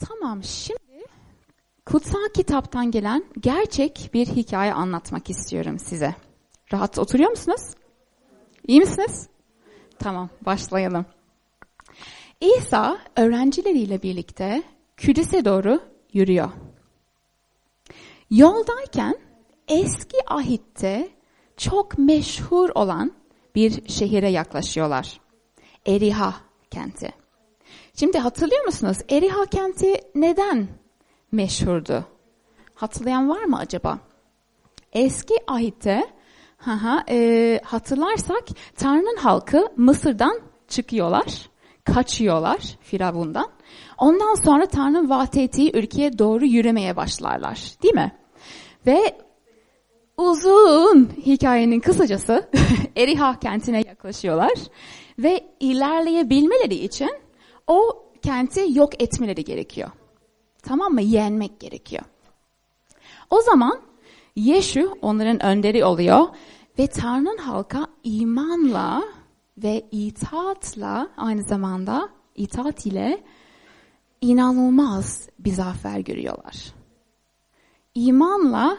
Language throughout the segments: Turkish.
Tamam, şimdi kutsal kitaptan gelen gerçek bir hikaye anlatmak istiyorum size. Rahat oturuyor musunuz? İyi misiniz? Tamam, başlayalım. İsa öğrencileriyle birlikte Kudüs'e doğru yürüyor. Yoldayken eski ahitte çok meşhur olan bir şehire yaklaşıyorlar. Eriha kenti. Şimdi hatırlıyor musunuz? Eriha kenti neden meşhurdu? Hatırlayan var mı acaba? Eski ahitte hatırlarsak Tanrı'nın halkı Mısır'dan çıkıyorlar, kaçıyorlar Firavun'dan. Ondan sonra Tanrı'nın vaat ettiği ülkeye doğru yürümeye başlarlar, değil mi? Ve uzun hikayenin kısacası Eriha kentine yaklaşıyorlar ve ilerleyebilmeleri için o kenti yok etmeleri gerekiyor. Tamam mı? Yenmek gerekiyor. O zaman Yeşu onların önderi oluyor ve Tanrı'nın halka imanla ve itaatla, aynı zamanda itaat ile inanılmaz bir zafer görüyorlar. İmanla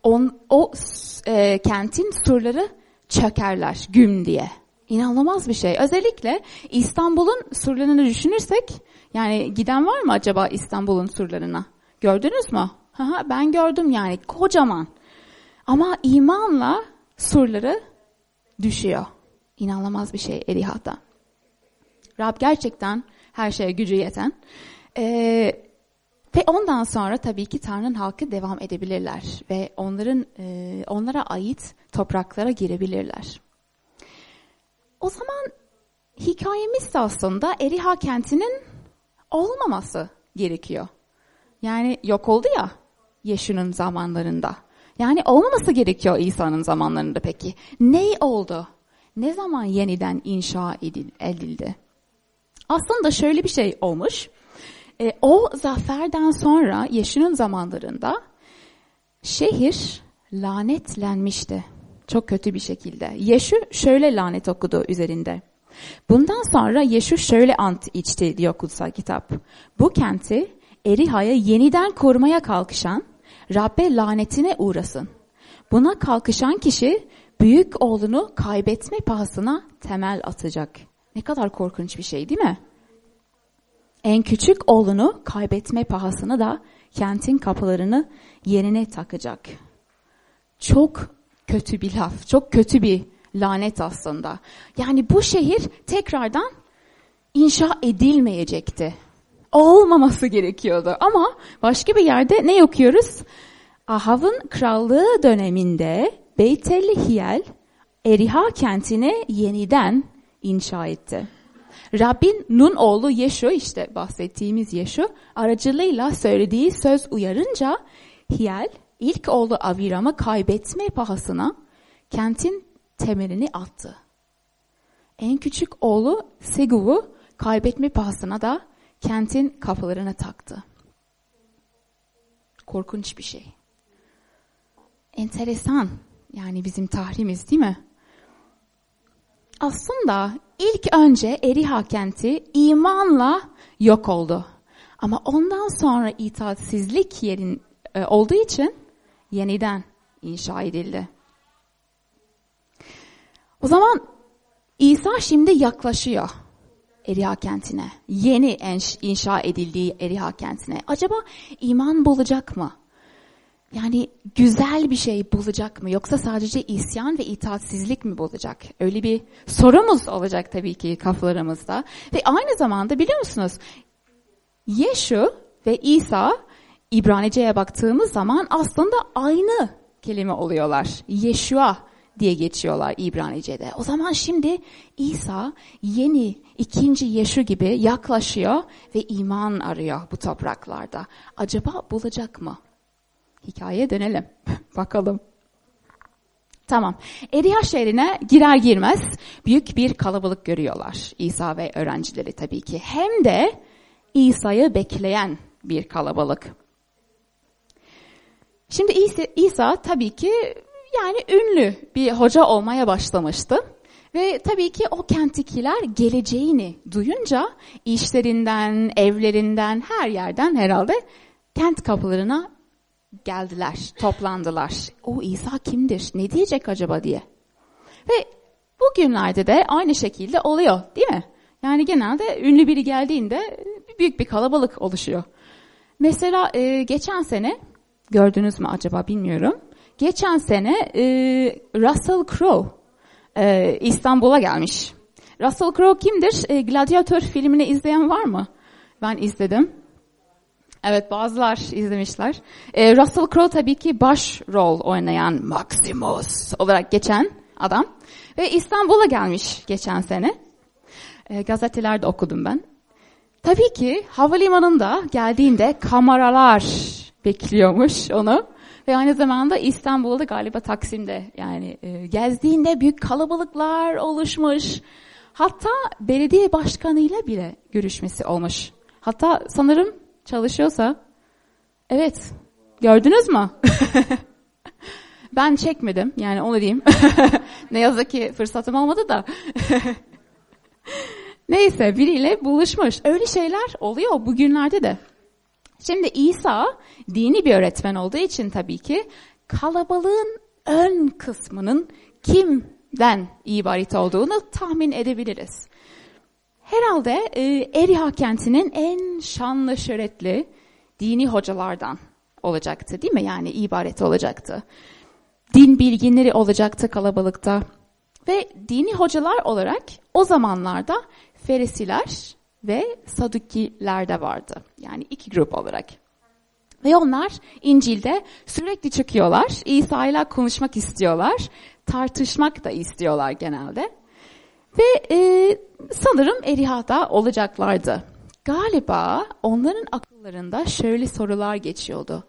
kentin surları çökerler güm diye. İnanılmaz bir şey. Özellikle İstanbul'un surlarını düşünürsek, yani giden var mı acaba İstanbul'un surlarına? Gördünüz mü? Ben gördüm, yani kocaman. Ama imanla surları düşüyor. İnanılmaz bir şey Eriha'da. Rab gerçekten her şeye gücü yeten. Ve ondan sonra tabii ki Tanrı'nın halkı devam edebilirler ve onlara ait topraklara girebilirler. O zaman hikayemiz de aslında Eriha kentinin olmaması gerekiyor. Yani yok oldu ya Yeşu'nun zamanlarında. Yani olmaması gerekiyor İsa'nın zamanlarında peki. Ne oldu? Ne zaman yeniden inşa edildi? Aslında şöyle bir şey olmuş. O zaferden sonra Yeşu'nun zamanlarında şehir lanetlenmişti. Çok kötü bir şekilde. Yeşu şöyle lanet okudu üzerinde. Bundan sonra Yeşu şöyle ant içti diyor kutsal kitap. Bu kenti Eriha'ya yeniden korumaya kalkışan Rabbe lanetine uğrasın. Buna kalkışan kişi büyük oğlunu kaybetme pahasına temel atacak. Ne kadar korkunç bir şey değil mi? En küçük oğlunu kaybetme pahasına da kentin kapılarını yerine takacak. Çok kötü bir laf, çok kötü bir lanet aslında. Yani bu şehir tekrardan inşa edilmeyecekti. Olmaması gerekiyordu. Ama başka bir yerde ne okuyoruz? Ahav'ın krallığı döneminde Beyt-el-Hiyel Eriha kentini yeniden inşa etti. Rabbin Nun oğlu Yeşu, işte bahsettiğimiz Yeşu aracılığıyla söylediği söz uyarınca Hiyel ilk oğlu Aviram'ı kaybetme pahasına kentin temelini attı. En küçük oğlu Seguv'u kaybetme pahasına da kentin kapılarına taktı. Korkunç bir şey. Enteresan, yani bizim tarihimiz değil mi? Aslında ilk önce Eriha kenti imanla yok oldu. Ama ondan sonra itaatsizlik olduğu için yeniden inşa edildi. O zaman İsa şimdi yaklaşıyor Eriha kentine. Yeni inşa edildiği Eriha kentine. Acaba iman bulacak mı? Yani güzel bir şey bulacak mı? Yoksa sadece isyan ve itaatsizlik mi bulacak? Öyle bir sorumuz olacak tabii ki kafalarımızda. Ve aynı zamanda biliyor musunuz? Yeşu ve İsa İbranice'ye baktığımız zaman aslında aynı kelime oluyorlar. Yeşua diye geçiyorlar İbranice'de. O zaman şimdi İsa yeni ikinci Yeşu gibi yaklaşıyor ve iman arıyor bu topraklarda. Acaba bulacak mı? Hikayeye dönelim. Bakalım. Tamam. Eriha şehrine girer girmez büyük bir kalabalık görüyorlar. İsa ve öğrencileri tabii ki. Hem de İsa'yı bekleyen bir kalabalık. Şimdi İsa tabii ki yani ünlü bir hoca olmaya başlamıştı. Ve tabii ki o kenttekiler geleceğini duyunca işlerinden, evlerinden, her yerden herhalde kent kapılarına geldiler, toplandılar. O İsa kimdir, ne diyecek acaba diye. Ve bugünlerde de aynı şekilde oluyor, değil mi? Yani genelde ünlü biri geldiğinde büyük bir kalabalık oluşuyor. Mesela geçen sene, gördünüz mü acaba bilmiyorum. Geçen sene Russell Crowe İstanbul'a gelmiş. Russell Crowe kimdir? Gladiator filmini izleyen var mı? Ben izledim. Evet, bazılar izlemişler. Russell Crowe tabii ki başrol oynayan Maximus olarak geçen adam. Ve İstanbul'a gelmiş geçen sene. Gazetelerde okudum ben. Tabii ki havalimanında geldiğinde kameralar bekliyormuş onu. Ve aynı zamanda İstanbul'da galiba Taksim'de yani gezdiğinde büyük kalabalıklar oluşmuş. Hatta belediye başkanıyla bile görüşmesi olmuş. Hatta sanırım çalışıyorsa. Evet, gördünüz mü? Ben çekmedim yani onu diyeyim. Ne yazık ki fırsatım olmadı da. Neyse, biriyle buluşmuş. Öyle şeyler oluyor bugünlerde de. Şimdi İsa dini bir öğretmen olduğu için tabii ki kalabalığın ön kısmının kimden ibaret olduğunu tahmin edebiliriz. Herhalde Eriha kentinin en şanlı şöhretli dini hocalardan olacaktı, değil mi? Yani ibaret olacaktı. Din bilginleri olacaktı kalabalıkta. Ve dini hocalar olarak o zamanlarda Ferisiler ve Sadukiler de vardı. Yani iki grup olarak. Ve onlar İncil'de sürekli çıkıyorlar. İsa ile konuşmak istiyorlar. Tartışmak da istiyorlar genelde. Ve sanırım Eriha'da olacaklardı. Galiba onların akıllarında şöyle sorular geçiyordu.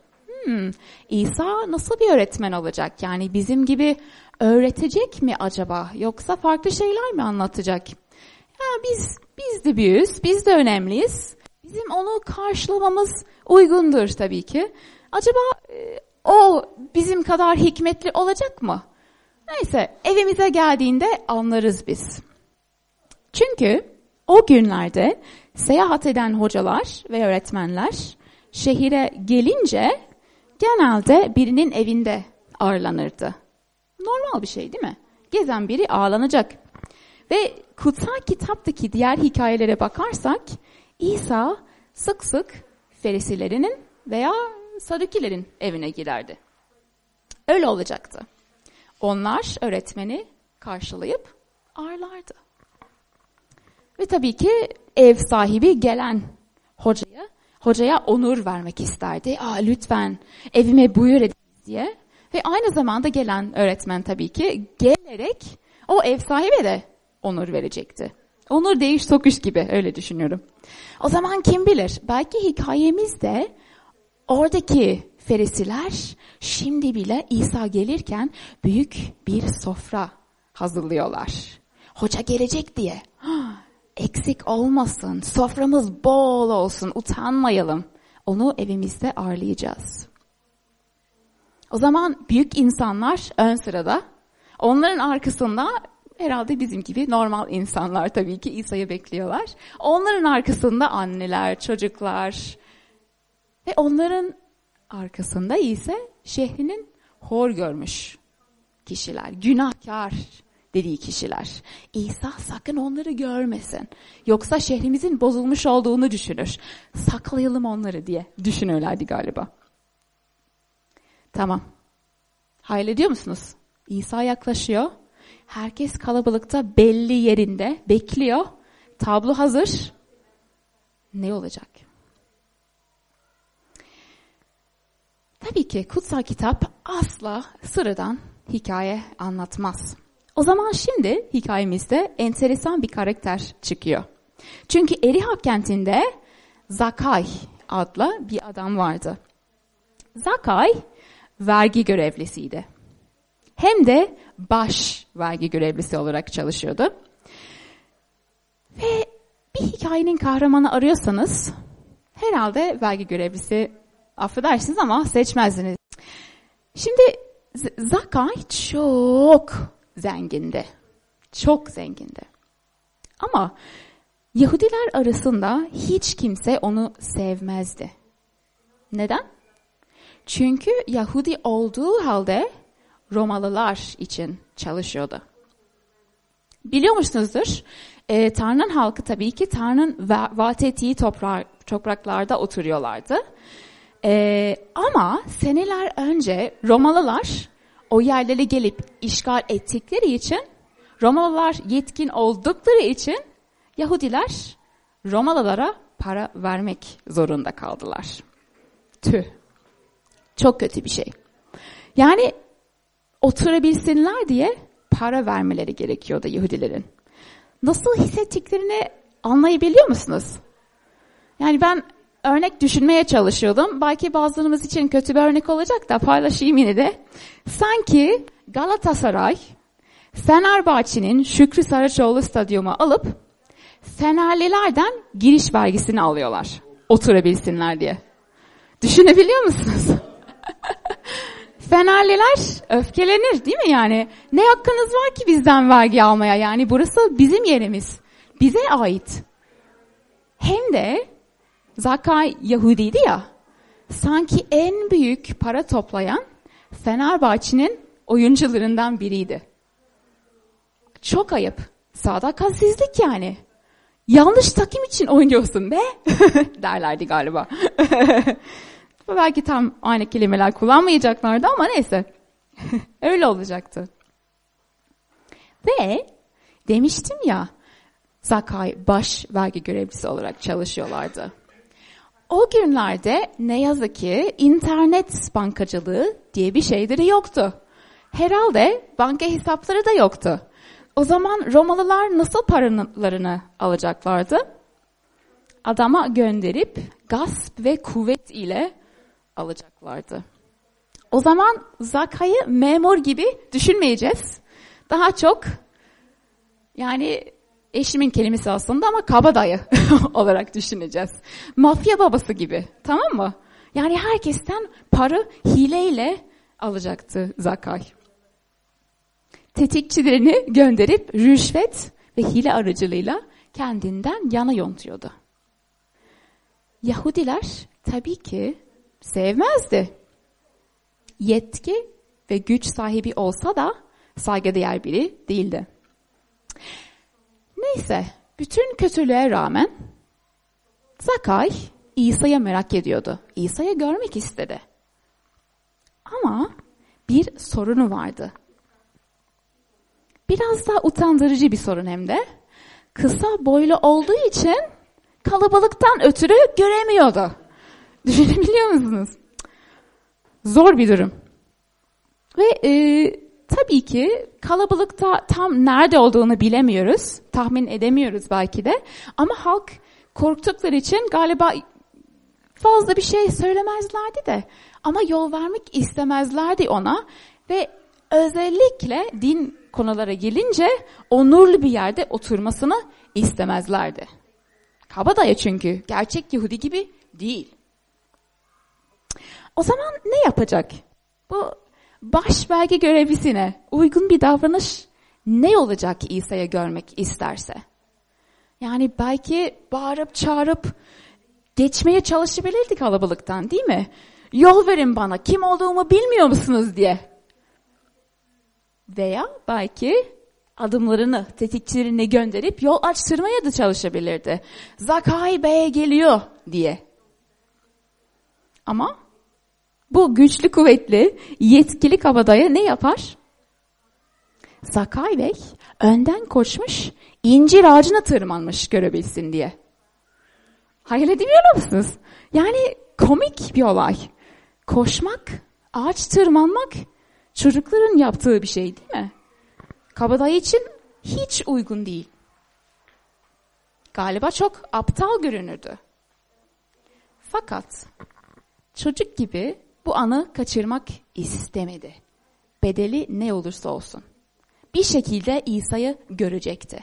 İsa nasıl bir öğretmen olacak? Yani bizim gibi öğretecek mi acaba? Yoksa farklı şeyler mi anlatacak? Ya biz de büyüğüz, biz de önemliyiz. Bizim onu karşılamamız uygundur tabii ki. Acaba o bizim kadar hikmetli olacak mı? Neyse, evimize geldiğinde anlarız biz. Çünkü o günlerde seyahat eden hocalar ve öğretmenler şehire gelince genelde birinin evinde ağırlanırdı. Normal bir şey değil mi? Gezen biri ağırlanacak. Ve kutsal kitaptaki diğer hikayelere bakarsak İsa sık sık Ferisilerinin veya Sadukilerin evine giderdi. Öyle olacaktı. Onlar öğretmeni karşılayıp ağırlardı. Ve tabii ki ev sahibi gelen hocaya onur vermek isterdi. Lütfen evime buyur ediniz diye. Ve aynı zamanda gelen öğretmen tabii ki gelerek o ev sahibi de onur verecekti. Onur değiş tokuş gibi, öyle düşünüyorum. O zaman kim bilir, belki hikayemizde oradaki Ferisiler şimdi bile İsa gelirken büyük bir sofra hazırlıyorlar. Hoca gelecek diye. Eksik olmasın, soframız bol olsun, utanmayalım. Onu evimizde ağırlayacağız. O zaman büyük insanlar ön sırada, onların arkasında herhalde bizim gibi normal insanlar tabii ki İsa'yı bekliyorlar. Onların arkasında anneler, çocuklar ve onların arkasında ise şehrinin hor görmüş kişiler, günahkar dediği kişiler. İsa sakın onları görmesin. Yoksa şehrimizin bozulmuş olduğunu düşünür. Saklayalım onları diye düşünüyorlardı galiba. Tamam. Hayal ediyor musunuz? İsa yaklaşıyor. Herkes kalabalıkta belli yerinde bekliyor. Tablo hazır. Ne olacak? Tabii ki kutsal kitap asla sıradan hikaye anlatmaz. O zaman şimdi hikayemizde enteresan bir karakter çıkıyor. Çünkü Eriha kentinde Zakay adlı bir adam vardı. Zakay vergi görevlisiydi. Hem de baş vergi görevlisi olarak çalışıyordu. Ve bir hikayenin kahramanı arıyorsanız herhalde vergi görevlisi, affedersiniz ama seçmezdiniz. Şimdi Zakay çok zengindi. Çok zengindi. Ama Yahudiler arasında hiç kimse onu sevmezdi. Neden? Çünkü Yahudi olduğu halde Romalılar için çalışıyordu. Biliyor musunuzdur? Tanrı'nın halkı tabii ki Tanrı'nın vaat ettiği topraklarda oturuyorlardı. Ama seneler önce Romalılar o yerlere gelip işgal ettikleri için, Romalılar yetkin oldukları için Yahudiler Romalılara para vermek zorunda kaldılar. Tüh. Çok kötü bir şey. Yani oturabilsinler diye para vermeleri gerekiyordu Yahudilerin. Nasıl hissettiklerini anlayabiliyor musunuz? Yani ben örnek düşünmeye çalışıyordum. Belki bazılarımız için kötü bir örnek olacak da paylaşayım yine de. Sanki Galatasaray, Fenerbahçe'nin Şükrü Saraçoğlu stadyumu alıp Fenerlilerden giriş vergisini alıyorlar. Oturabilsinler diye. Düşünebiliyor musunuz? Fenerliler öfkelenir değil mi yani? Ne hakkınız var ki bizden vergi almaya? Yani burası bizim yerimiz. Bize ait. Hem de Zakai Yahudiydi ya. Sanki en büyük para toplayan Fenerbahçe'nin oyuncularından biriydi. Çok ayıp. Sadakatsizlik yani. Yanlış takım için oynuyorsun be derlerdi galiba. Belki tam aynı kelimeler kullanmayacaklardı ama neyse. Öyle olacaktı. Ve demiştim ya, Zakai baş vergi görevlisi olarak çalışıyorlardı. O günlerde ne yazık ki internet bankacılığı diye bir şeyleri yoktu. Herhalde banka hesapları da yoktu. O zaman Romalılar nasıl paralarını alacaklardı? Adama gönderip gasp ve kuvvet ile alacaklardı. O zaman Zakai'yi memur gibi düşünmeyeceğiz. Daha çok yani eşimin kelimesi aslında ama kabadayı olarak düşüneceğiz. Mafya babası gibi, tamam mı? Yani herkesten para hileyle alacaktı Zakai. Tetikçilerini gönderip rüşvet ve hile aracılığıyla kendinden yana yontuyordu. Yahudiler tabii ki sevmezdi. Yetki ve güç sahibi olsa da saygıdeğer biri değildi. Neyse, bütün kötülüğe rağmen Zakai İsa'ya merak ediyordu. İsa'yı görmek istedi. Ama bir sorunu vardı. Biraz da utandırıcı bir sorun hem de. Kısa boylu olduğu için kalabalıktan ötürü göremiyordu. Düşünebiliyor musunuz? Zor bir durum. Ve tabii ki kalabalıkta tam nerede olduğunu bilemiyoruz. Tahmin edemiyoruz belki de. Ama halk korktukları için galiba fazla bir şey söylemezlerdi de. Ama yol vermek istemezlerdi ona. Ve özellikle din konulara gelince onurlu bir yerde oturmasını istemezlerdi. Kabadayı çünkü. Gerçek Yahudi gibi değil. O zaman ne yapacak? Bu baş vergi görevlisine uygun bir davranış ne olacak İsa'ya görmek isterse? Yani belki bağırıp çağırıp geçmeye çalışabilirdi kalabalıktan, değil mi? Yol verin bana, kim olduğumu bilmiyor musunuz diye. Veya belki adımlarını, tetikçilerini gönderip yol açtırmaya da çalışabilirdi. Zakai Bey geliyor diye. Ama bu güçlü, kuvvetli, yetkili kabadayı ne yapar? Zakai Bey önden koşmuş, incir ağacına tırmanmış görebilsin diye. Hayal edebiliyor musunuz? Yani komik bir olay. Koşmak, ağaç tırmanmak çocukların yaptığı bir şey değil mi? Kabadayı için hiç uygun değil. Galiba çok aptal görünürdü. Fakat çocuk gibi bu anı kaçırmak istemedi. Bedeli ne olursa olsun. Bir şekilde İsa'yı görecekti.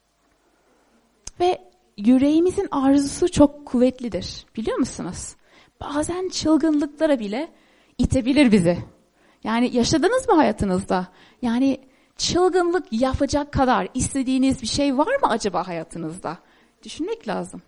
Ve yüreğimizin arzusu çok kuvvetlidir. Biliyor musunuz? Bazen çılgınlıklara bile itebilir bizi. Yani yaşadınız mı hayatınızda? Yani çılgınlık yapacak kadar istediğiniz bir şey var mı acaba hayatınızda? Düşünmek lazım.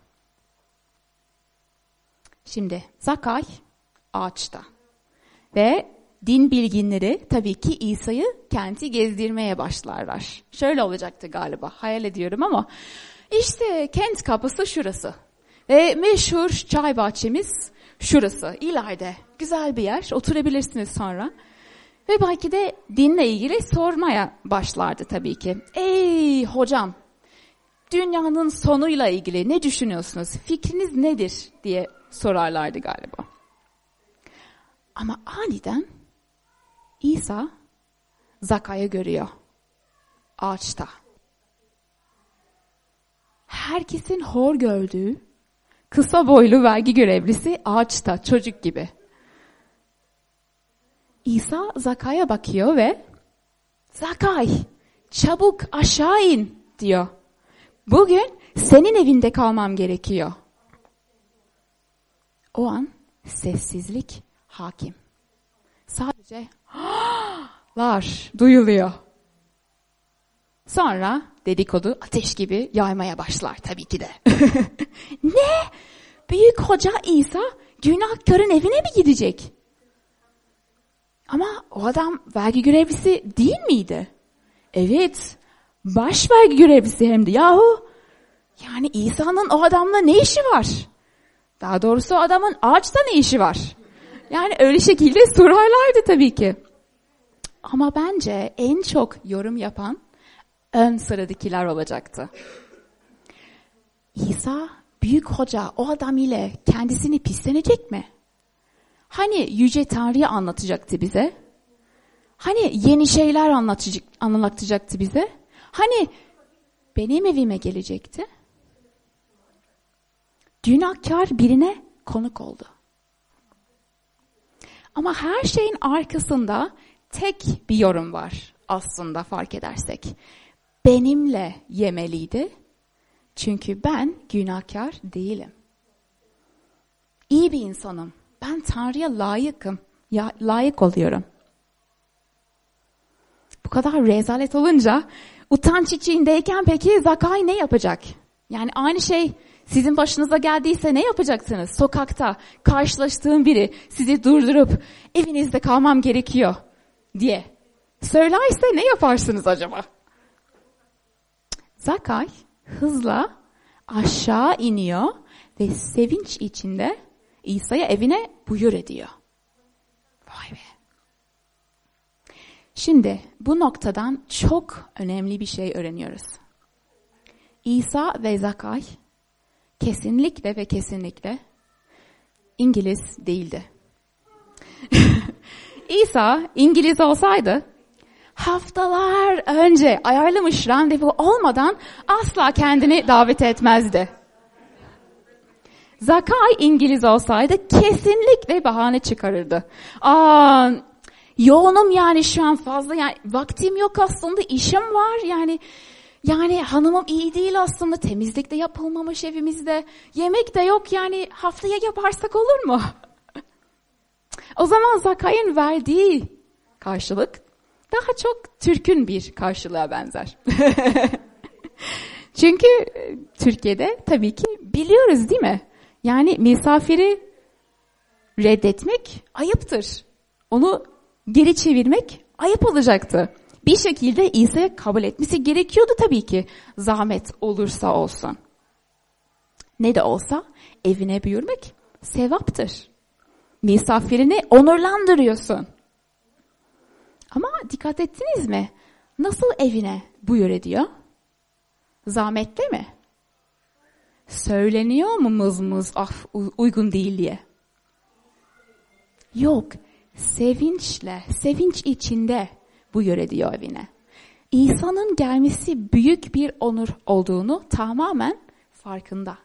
Şimdi Zakay ağaçta ve din bilginleri tabii ki İsa'yı kenti gezdirmeye başlarlar. Şöyle olacaktı galiba, hayal ediyorum ama işte kent kapısı şurası ve meşhur çay bahçemiz şurası. İleride güzel bir yer, oturabilirsiniz sonra. Ve belki de dinle ilgili sormaya başlardı tabii ki. Ey hocam, dünyanın sonuyla ilgili ne düşünüyorsunuz? Fikriniz nedir diye sorarlardı galiba. Ama aniden İsa Zakay'ı görüyor. Ağaçta. Herkesin hor gördüğü kısa boylu vergi görevlisi ağaçta, çocuk gibi. İsa Zakay'a bakıyor ve Zakay, çabuk aşağı in diyor. Bugün senin evinde kalmam gerekiyor. O an sessizlik hakim. Sadece lar duyuluyor. Sonra dedikodu ateş gibi yaymaya başlar tabii ki de. Ne? Büyük hoca İsa günahkarın evine mi gidecek? Ama o adam vergi görevlisi değil miydi? Evet, baş vergi görevlisi hem de yahu. Yani İsa'nın o adamla ne işi var? Daha doğrusu adamın ağaçta ne işi var? Yani öyle şekilde sorarlardı tabii ki. Ama bence en çok yorum yapan ön sıradakiler olacaktı. İsa büyük hoca o adam ile kendisini pislenecek mi? Hani Yüce Tanrı'yı anlatacaktı bize? Hani yeni şeyler anlatacaktı bize? Hani benim evime gelecekti? Günahkar birine konuk oldu. Ama her şeyin arkasında tek bir yorum var aslında fark edersek. Benimle yemeliydi çünkü ben günahkar değilim. İyi bir insanım. Ben Tanrı'ya layıkım. Layık oluyorum. Bu kadar rezalet olunca utanç içindeyken peki Zakay ne yapacak? Yani aynı şey sizin başınıza geldiyse ne yapacaksınız? Sokakta karşılaştığım biri sizi durdurup evinizde kalmam gerekiyor diye söylerse ne yaparsınız acaba? Zakay hızla aşağı iniyor ve sevinç içinde İsa'ya evine buyur ediyor. Vay be. Şimdi bu noktadan çok önemli bir şey öğreniyoruz. İsa ve Zakay kesinlikle ve kesinlikle İngiliz değildi. İsa İngiliz olsaydı haftalar önce ayarlamış randevu olmadan asla kendini davet etmezdi. Zakay İngiliz olsaydı kesinlikle bahane çıkarırdı. Yoğunum yani şu an fazla yani vaktim yok aslında işim var yani hanımım iyi değil aslında temizlik de yapılmamış evimizde yemek de yok yani haftaya yaparsak olur mu? O zaman Zakay'ın verdiği karşılık daha çok Türk'ün bir karşılığa benzer. Çünkü Türkiye'de tabii ki biliyoruz değil mi? Yani misafiri reddetmek ayıptır. Onu geri çevirmek ayıp olacaktı. Bir şekilde İsa'ya kabul etmesi gerekiyordu tabii ki. Zahmet olursa olsun. Ne de olsa evine buyurmak sevaptır. Misafirini onurlandırıyorsun. Ama dikkat ettiniz mi? Nasıl evine buyur ediyor? Zahmetle mi? Söyleniyor mu mız uygun değil diye? Yok. Sevinçle, sevinç içinde buyur ediyor evine. İsa'nın gelmesi büyük bir onur olduğunu tamamen farkında.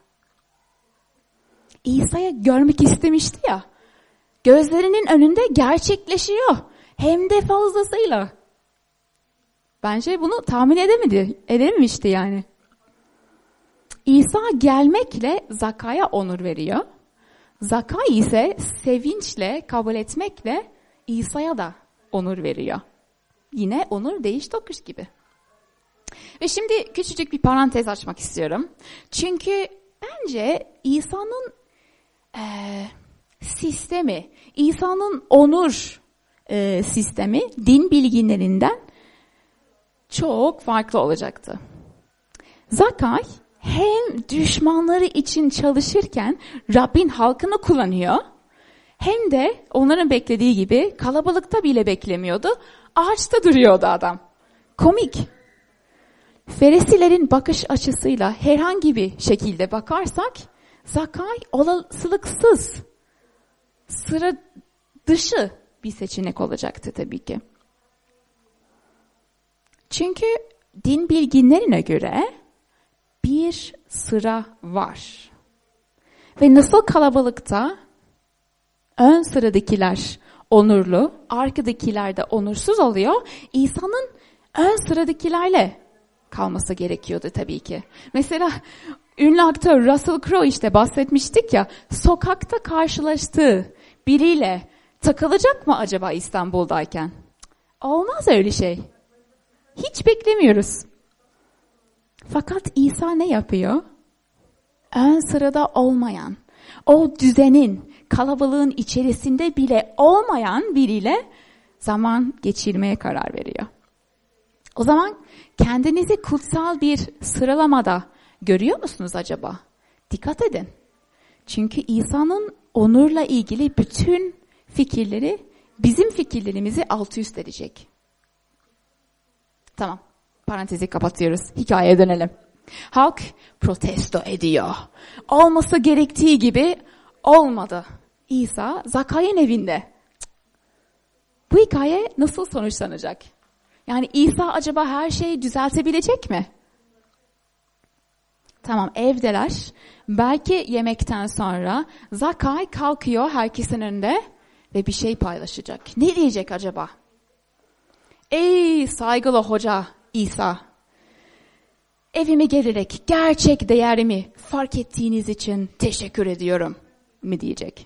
İsa'ya görmek istemişti ya, gözlerinin önünde gerçekleşiyor. Hem de fazlasıyla. Bence bunu tahmin edememişti yani. İsa gelmekle Zakay'a onur veriyor. Zakay ise sevinçle kabul etmekle İsa'ya da onur veriyor. Yine onur değiş tokuş gibi. Ve şimdi küçücük bir parantez açmak istiyorum. Çünkü bence İsa'nın sistemi, İsa'nın onur sistemi din bilginlerinden çok farklı olacaktı. Zakkay hem düşmanları için çalışırken Rabbin halkını kullanıyor, hem de onların beklediği gibi kalabalıkta bile beklemiyordu. Ağaçta duruyordu adam. Komik. Ferisilerin bakış açısıyla herhangi bir şekilde bakarsak Zakkay olasılıksız, sıra dışı bir seçenek olacaktı tabii ki. Çünkü din bilginlerine göre bir sıra var. Ve nasıl kalabalıkta ön sıradakiler onurlu, arkadakiler de onursuz oluyor, İsa'nın ön sıradakilerle kalması gerekiyordu tabii ki. Mesela ünlü aktör Russell Crowe, işte bahsetmiştik ya, sokakta karşılaştığı biriyle takılacak mı acaba İstanbul'dayken? Olmaz öyle şey. Hiç beklemiyoruz. Fakat İsa ne yapıyor? Ön sırada olmayan, o düzenin, kalabalığın içerisinde bile olmayan biriyle zaman geçirmeye karar veriyor. O zaman kendinizi kutsal bir sıralamada görüyor musunuz acaba? Dikkat edin. Çünkü İsa'nın onurla ilgili bütün fikirleri bizim fikirlerimizi alt üst edecek. Tamam, parantezi kapatıyoruz. Hikayeye dönelim. Halk protesto ediyor. Olması gerektiği gibi olmadı. İsa Zakkay'ın evinde. Bu hikaye nasıl sonuçlanacak? Yani İsa acaba her şeyi düzeltebilecek mi? Tamam, evdeler. Belki yemekten sonra Zakkay kalkıyor herkesin önünde ve bir şey paylaşacak. Ne diyecek acaba? Ey saygılı hoca İsa, evime gelerek gerçek değerimi fark ettiğiniz için teşekkür ediyorum mi diyecek?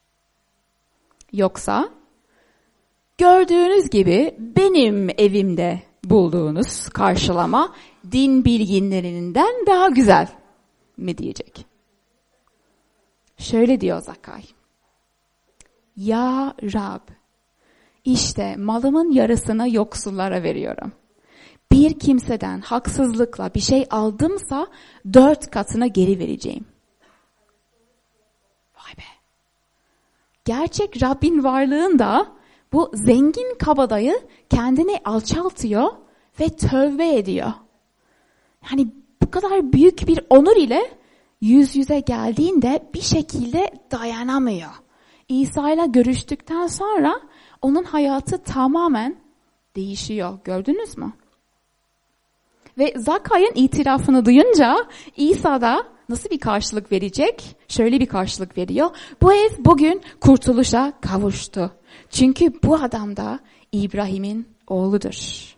Yoksa gördüğünüz gibi benim evimde bulduğunuz karşılama din bilginlerinden daha güzel mi diyecek? Şöyle diyor Zakkay. Ya Rab, işte malımın yarısını yoksullara veriyorum. Bir kimseden haksızlıkla bir şey aldımsa 4 katına geri vereceğim. Vay be. Gerçek Rabbin varlığında bu zengin kabadayı kendini alçaltıyor ve tövbe ediyor. Yani bu kadar büyük bir onur ile yüz yüze geldiğinde bir şekilde dayanamıyor. İsa ile görüştükten sonra onun hayatı tamamen değişiyor. Gördünüz mü? Ve Zakkay'ın itirafını duyunca İsa da nasıl bir karşılık verecek? Şöyle bir karşılık veriyor. Bu ev bugün kurtuluşa kavuştu. Çünkü bu adam da İbrahim'in oğludur.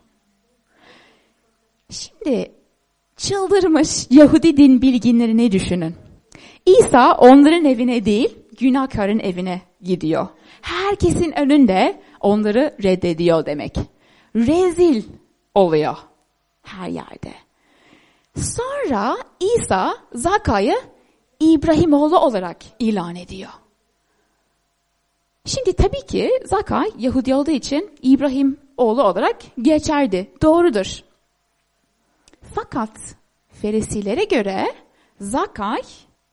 Şimdi çıldırmış Yahudi din bilginlerini düşünün. İsa onların evine değil, günahkarın evine gidiyor. Herkesin önünde onları reddediyor demek. Rezil oluyor her yerde. Sonra İsa Zakkay'ı İbrahimoğlu olarak ilan ediyor. Şimdi tabii ki Zakkay Yahudi olduğu için İbrahim oğlu olarak geçerdi. Doğrudur. Fakat Farisilere göre Zakkay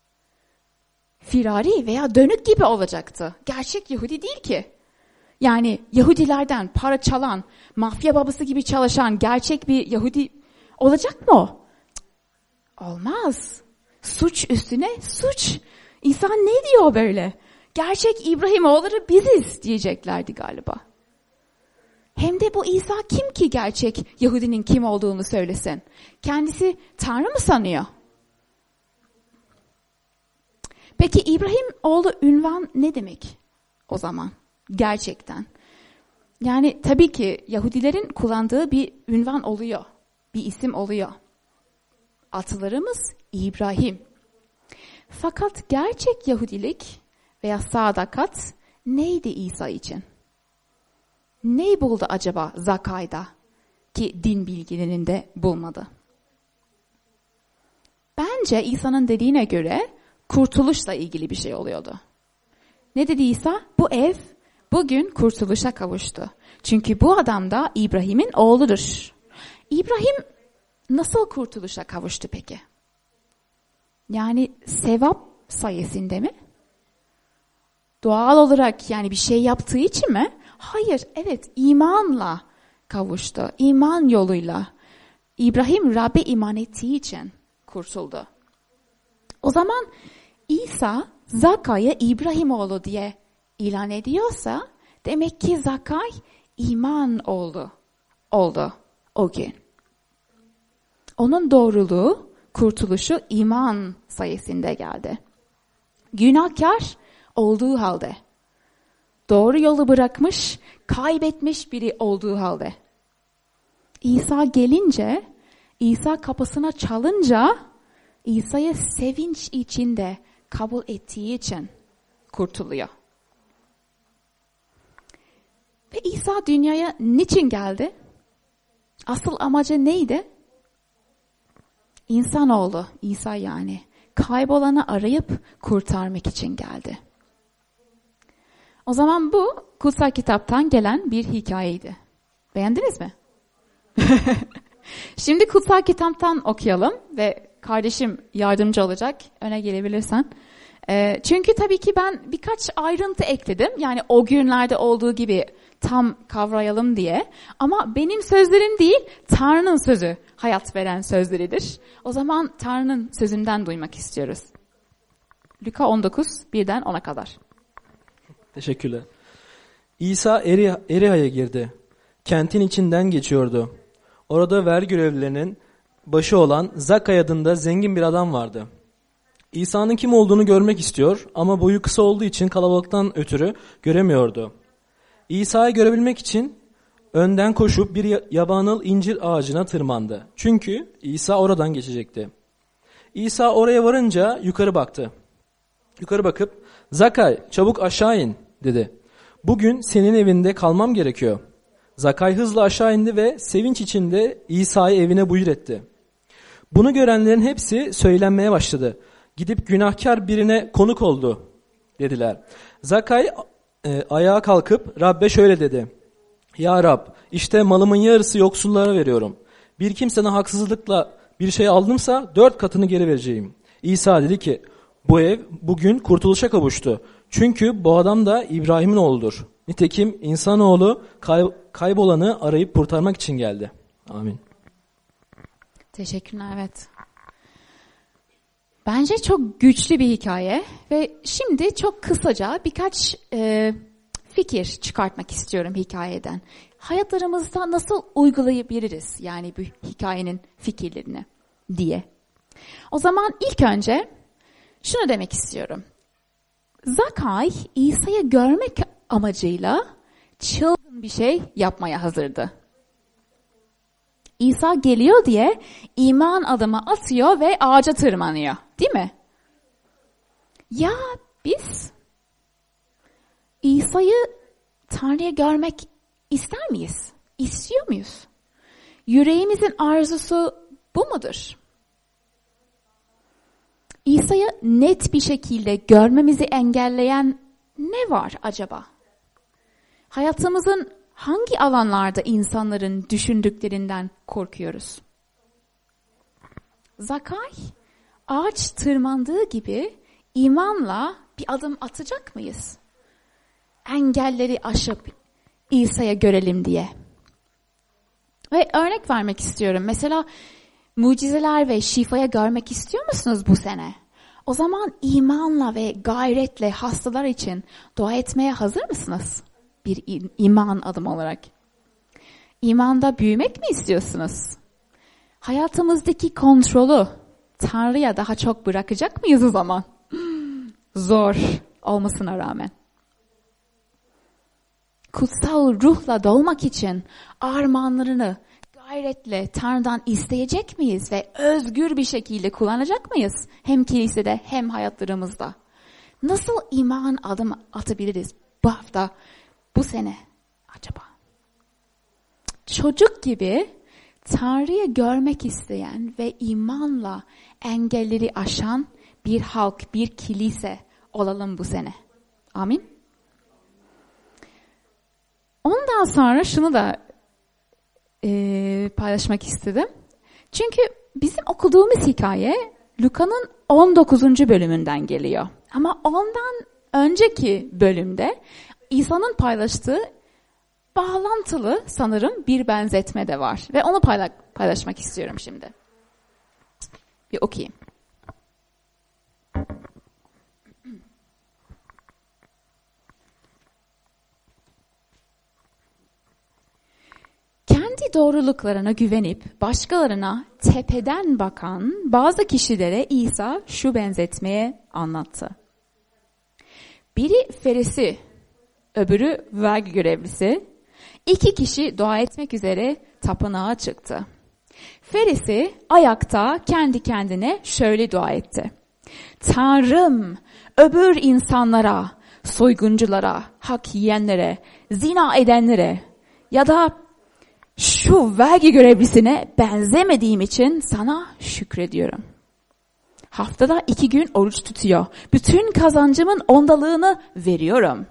firari veya dönük gibi olacaktı. Gerçek Yahudi değil ki. Yani Yahudilerden para çalan, mafya babası gibi çalışan gerçek bir Yahudi olacak mı o? Olmaz. Suç üstüne suç. İnsan ne diyor böyle? Gerçek İbrahimoğulları biziz diyeceklerdi galiba. Hem de bu İsa kim ki gerçek Yahudinin kim olduğunu söylesin? Kendisi Tanrı mı sanıyor? Peki İbrahimoğlu ünvan ne demek o zaman? Gerçekten. Yani tabii ki Yahudilerin kullandığı bir ünvan oluyor. Bir isim oluyor. Atalarımız İbrahim. Fakat gerçek Yahudilik veya sadakat neydi İsa için? Ne buldu acaba Zakkay'da ki din bilgilerinde bulmadı? Bence İsa'nın dediğine göre kurtuluşla ilgili bir şey oluyordu. Ne dedi İsa? Bu ev bugün kurtuluşa kavuştu. Çünkü bu adam da İbrahim'in oğludur. İbrahim nasıl kurtuluşa kavuştu peki? Yani sevap sayesinde mi? Doğal olarak yani bir şey yaptığı için mi? Hayır, evet, imanla kavuştu. İman yoluyla. İbrahim Rab'be iman ettiği için kurtuldu. O zaman İsa Zakkay'ı İbrahim oğlu diye ilan ediyorsa demek ki Zakkay iman oldu o gün. Onun doğruluğu, kurtuluşu iman sayesinde geldi. Günahkar olduğu halde, doğru yolu bırakmış, kaybetmiş biri olduğu halde. İsa gelince, İsa kapısına çalınca, İsa'yı sevinç içinde kabul ettiği için kurtuluyor. Ve İsa dünyaya niçin geldi? Asıl amacı neydi? İnsanoğlu, İsa yani, kaybolanı arayıp kurtarmak için geldi. O zaman bu kutsal kitaptan gelen bir hikayeydi. Beğendiniz mi? Şimdi kutsal kitaptan okuyalım ve kardeşim yardımcı olacak. Öne gelebilirsen. Çünkü tabii ki ben birkaç ayrıntı ekledim. Yani o günlerde olduğu gibi tam kavrayalım diye. Ama benim sözlerim değil, Tanrı'nın sözü hayat veren sözleridir. O zaman Tanrı'nın sözünden duymak istiyoruz. Luka 19, 1'den 10'a kadar. Teşekkürler. İsa Eriha'ya girdi. Kentin içinden geçiyordu. Orada vergi görevlilerinin başı olan Zakkay adında zengin bir adam vardı. İsa'nın kim olduğunu görmek istiyor ama boyu kısa olduğu için kalabalıktan ötürü göremiyordu. İsa'yı görebilmek için önden koşup bir yabanıl incir ağacına tırmandı. Çünkü İsa oradan geçecekti. İsa oraya varınca yukarı baktı. Yukarı bakıp "Zakkay, çabuk aşağı in," dedi. "Bugün senin evinde kalmam gerekiyor." Zakkay hızla aşağı indi ve sevinç içinde İsa'yı evine buyur etti. Bunu görenlerin hepsi söylenmeye başladı. "Gidip günahkar birine konuk oldu," dediler. Zakkay ayağa kalkıp Rab'be şöyle dedi: "Ya Rab, işte malımın yarısı yoksullara veriyorum. Bir kimseden haksızlıkla bir şey aldımsa 4 katını geri vereceğim." İsa dedi ki, "Bu ev bugün kurtuluşa kavuştu. Çünkü bu adam da İbrahim'in oğludur. Nitekim insanoğlu kaybolanı arayıp kurtarmak için geldi." Amin. Teşekkürler, evet. Bence çok güçlü bir hikaye ve şimdi çok kısaca birkaç fikir çıkartmak istiyorum hikayeden. Hayatlarımızda nasıl uygulayabiliriz yani bu hikayenin fikirlerini diye. O zaman ilk önce şunu demek istiyorum. Zakkay İsa'yı görmek amacıyla çılgın bir şey yapmaya hazırdı. İsa geliyor diye iman adımı atıyor ve ağaca tırmanıyor, değil mi? Ya biz İsa'yı Tanrı'ya görmek ister miyiz? İstiyor muyuz? Yüreğimizin arzusu bu mudur? İsa'yı net bir şekilde görmemizi engelleyen ne var acaba? Hayatımızın hangi alanlarda insanların düşündüklerinden korkuyoruz? Zakkay ağaç tırmandığı gibi imanla bir adım atacak mıyız? Engelleri aşıp İsa'ya görelim diye. Ve örnek vermek istiyorum. Mesela mucizeler ve şifaya görmek istiyor musunuz bu sene? O zaman imanla ve gayretle hastalar için dua etmeye hazır mısınız? Bir iman adım olarak. İmanda büyümek mi istiyorsunuz? Hayatımızdaki kontrolü Tanrı'ya daha çok bırakacak mıyız o zaman? Zor olmasına rağmen. Kutsal ruhla dolmak için armağanlarını gayretle Tanrı'dan isteyecek miyiz ve özgür bir şekilde kullanacak mıyız? Hem kilisede hem hayatlarımızda. Nasıl iman adım atabiliriz bu hafta, bu sene acaba? çocuk gibi Tanrı'yı görmek isteyen ve imanla engelleri aşan bir halk, bir kilise olalım bu sene. Amin. Ondan sonra şunu da paylaşmak istedim. Çünkü bizim okuduğumuz hikaye Luka'nın 19. bölümünden geliyor. Ama ondan önceki bölümde İsa'nın paylaştığı bağlantılı sanırım bir benzetme de var. Ve onu paylaşmak istiyorum şimdi. Bir okuyayım. Kendi doğruluklarına güvenip başkalarına tepeden bakan bazı kişilere İsa şu benzetmeye anlattı. Biri Ferisi, öbürü vergi görevlisi. 2 kişi dua etmek üzere tapınağa çıktı. Ferisi ayakta kendi kendine şöyle dua etti. Tanrım, öbür insanlara, soygunculara, hak yiyenlere, zina edenlere ya da şu vergi görevlisine benzemediğim için sana şükrediyorum. Haftada 2 gün oruç tutuyor. Bütün kazancımın ondalığını veriyorum.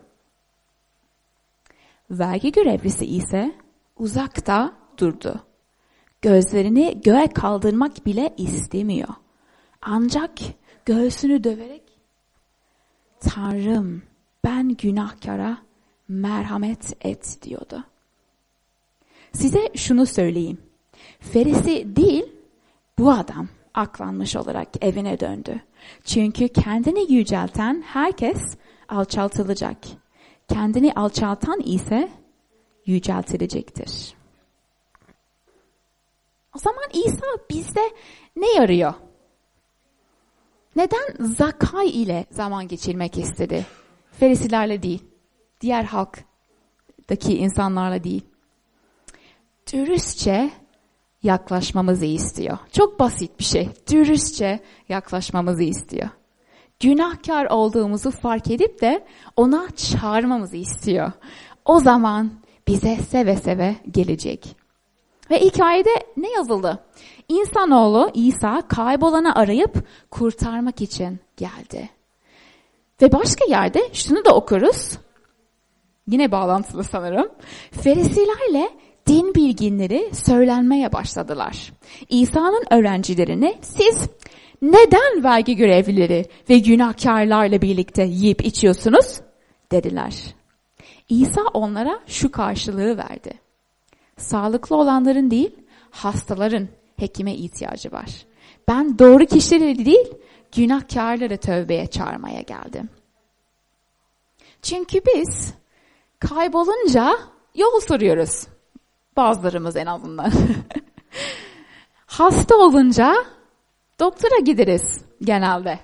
Vergi görevlisi ise uzakta durdu. Gözlerini göğe kaldırmak bile istemiyor. Ancak göğsünü döverek, Tanrım ben günahkara merhamet et diyordu. Size şunu söyleyeyim. Ferisi değil, bu adam aklanmış olarak evine döndü. Çünkü kendini yücelten herkes alçaltılacak. Kendini alçaltan ise yüceltilecektir. O zaman İsa bizde ne yarıyor? Neden Zakay ile zaman geçirmek istedi? Ferisilerle değil, diğer halktaki insanlarla değil. Dürüstçe yaklaşmamızı istiyor. Çok basit bir şey. Dürüstçe yaklaşmamızı istiyor. Günahkar olduğumuzu fark edip de ona çağırmamızı istiyor. O zaman bize seve seve gelecek. Ve hikayede ne yazıldı? İnsanoğlu İsa kaybolanı arayıp kurtarmak için geldi. Ve başka yerde şunu da okuruz. Yine bağlantılı sanırım. Ferisilerle din bilginleri söylenmeye başladılar. İsa'nın öğrencilerine siz neden vergi görevlileri ve günahkarlarla birlikte yiyip içiyorsunuz? Dediler. İsa onlara şu karşılığı verdi. Sağlıklı olanların değil, hastaların hekime ihtiyacı var. Ben doğru kişileri değil, günahkarları tövbeye çağırmaya geldim. Çünkü biz kaybolunca yol soruyoruz. Bazılarımız en azından. Hasta olunca doktora gideriz genelde.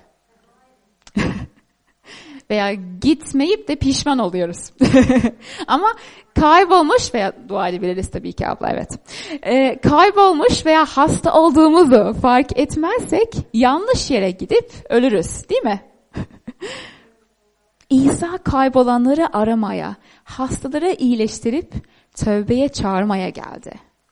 Veya gitmeyip de pişman oluyoruz. Ama kaybolmuş veya dua edebiliriz tabii ki abla, evet. Kaybolmuş veya hasta olduğumuzu fark etmezsek yanlış yere gidip ölürüz, değil mi? İsa kaybolanları aramaya, hastaları iyileştirip tövbeye çağırmaya geldi.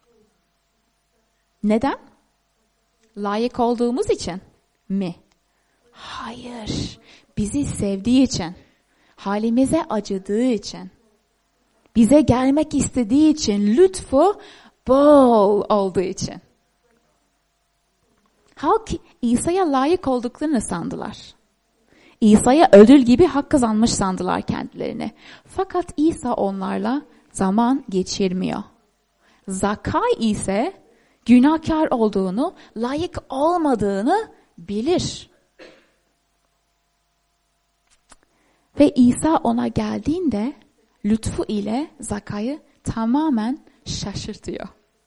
Neden? Layık olduğumuz için mi? Hayır. Bizi sevdiği için, halimize acıdığı için, bize gelmek istediği için, lütfu bol olduğu için. Halk İsa'ya layık olduklarını sandılar. İsa'ya ödül gibi hak kazanmış sandılar kendilerini. Fakat İsa onlarla zaman geçirmiyor. Zakay ise günahkar olduğunu, layık olmadığını bilir. Ve İsa ona geldiğinde lütfu ile Zakay'ı tamamen şaşırtıyor.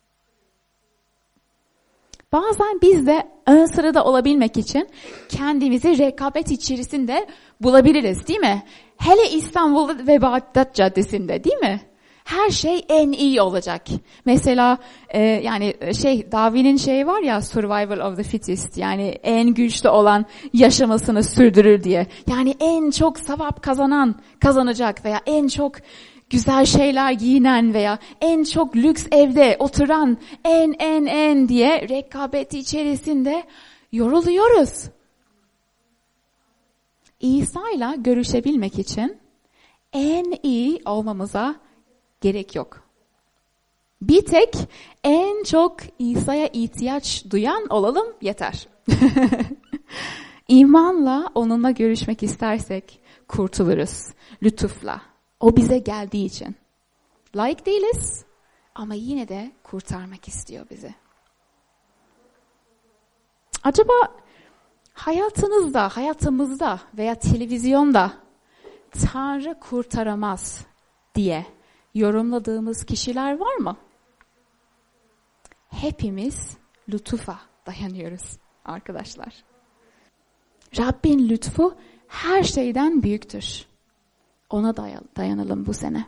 Bazen biz de ön sırada olabilmek için kendimizi rekabet içerisinde bulabiliriz, değil mi? Hele İstanbul ve Bağdat Caddesi'nde, değil mi? Her şey en iyi olacak. Mesela Darwin'in var ya, survival of the fittest, yani en güçlü olan yaşamasını sürdürür diye. Yani en çok sevap kazanan kazanacak veya en çok güzel şeyler giyinen veya en çok lüks evde oturan en diye rekabet içerisinde yoruluyoruz. İsa'yla görüşebilmek için en iyi olmamıza gerek yok. Bir tek en çok İsa'ya ihtiyaç duyan olalım yeter. İmanla onunla görüşmek istersek kurtuluruz lütufla. O bize geldiği için. Layık değiliz ama yine de kurtarmak istiyor bizi. Acaba hayatımızda veya televizyonda Tanrı kurtaramaz diye yorumladığımız kişiler var mı? Hepimiz lütufa dayanıyoruz arkadaşlar. Rabbin lütfu her şeyden büyüktür. Ona dayanalım bu sene.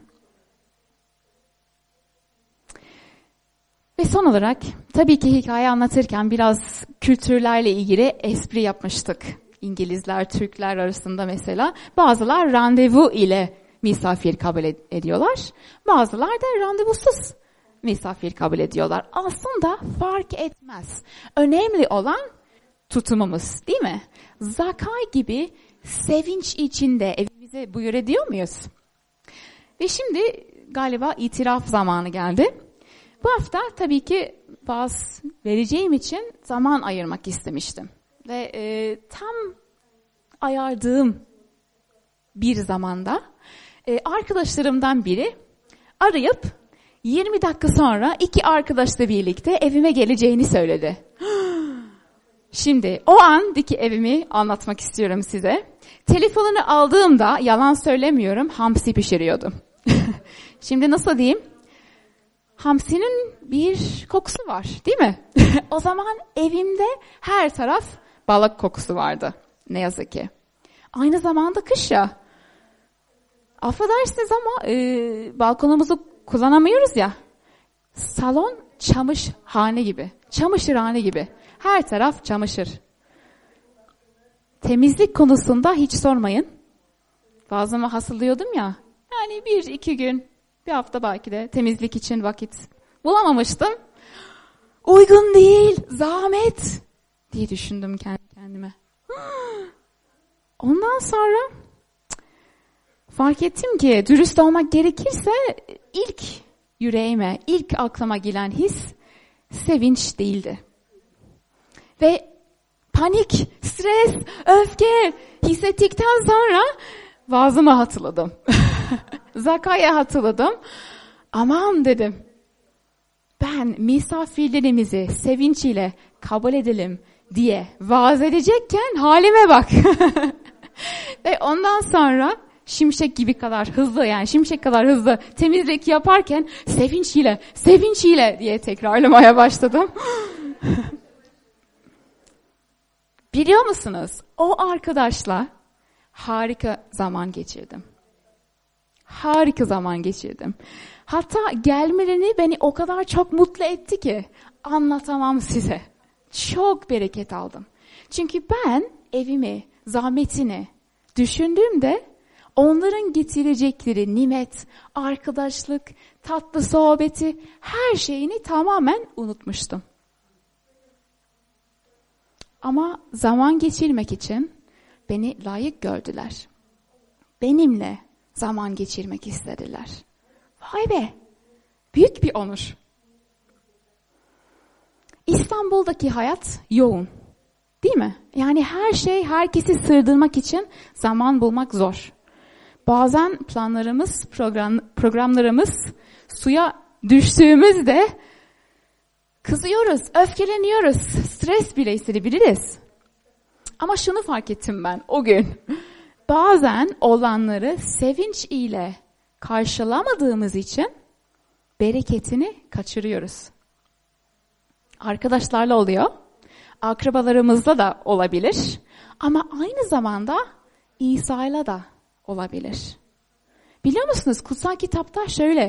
Ve son olarak tabii ki hikaye anlatırken biraz kültürlerle ilgili espri yapmıştık. İngilizler, Türkler arasında mesela. Bazılar randevu ile misafir kabul ediyorlar. Bazılar da randevusuz misafir kabul ediyorlar. Aslında fark etmez. Önemli olan tutumumuz, değil mi? Zakay gibi sevinç içinde evimize buyur ediyor muyuz? Ve şimdi galiba itiraf zamanı geldi. Bu hafta tabii ki vaaz vereceğim için zaman ayırmak istemiştim. Ve tam ayardığım bir zamanda arkadaşlarımdan biri arayıp 20 dakika sonra 2 arkadaşla birlikte evime geleceğini söyledi. Şimdi o andaki evimi anlatmak istiyorum size. Telefonunu aldığımda, yalan söylemiyorum, hamsi pişiriyordum. Şimdi nasıl diyeyim? Hamsinin bir kokusu var, değil mi? O zaman evimde her taraf balık kokusu vardı. Ne yazık ki. Aynı zamanda kış ya. Affedersiniz ama balkonumuzu kullanamıyoruz ya. Salon çamaşırhane gibi. Çamaşırhane gibi. Her taraf çamaşır. Temizlik konusunda hiç sormayın. Bazımı hasıllıyordum ya. Yani 1-2 gün, bir hafta belki de temizlik için vakit bulamamıştım. Uygun değil, zahmet diye düşündüm kendime. Ondan sonra fark ettim ki dürüst olmak gerekirse ilk yüreğime, ilk aklıma gelen his sevinç değildi. Ve panik, stres, öfke hissettikten sonra vaazımı hatırladım. Zakay'ı hatırladım. Aman dedim. Ben misafirlerimizi sevinç ile kabul edelim diye vaaz edecekken halime bak. Ve ondan sonra şimşek kadar hızlı temizlik yaparken sevinç ile diye tekrarlamaya başladım. Biliyor musunuz? O arkadaşla harika zaman geçirdim. Hatta gelmelerini beni o kadar çok mutlu etti ki anlatamam size. Çok bereket aldım. Çünkü ben evimi, zahmetini düşündüğümde onların getirecekleri nimet, arkadaşlık, tatlı sohbeti, her şeyini tamamen unutmuştum. Ama zaman geçirmek için beni layık gördüler. Benimle zaman geçirmek istediler. Vay be! Büyük bir onur. İstanbul'daki hayat yoğun. Değil mi? Yani herkesi sığdırmak için zaman bulmak zor. Bazen planlarımız, programlarımız suya düştüğümüzde kızıyoruz, öfkeleniyoruz, stres bile hissedebiliriz. Ama şunu fark ettim ben o gün. Bazen olanları sevinç ile karşılamadığımız için bereketini kaçırıyoruz. Arkadaşlarla oluyor, akrabalarımızla da olabilir ama aynı zamanda İsa'yla da olabilir. Biliyor musunuz kutsal kitapta şöyle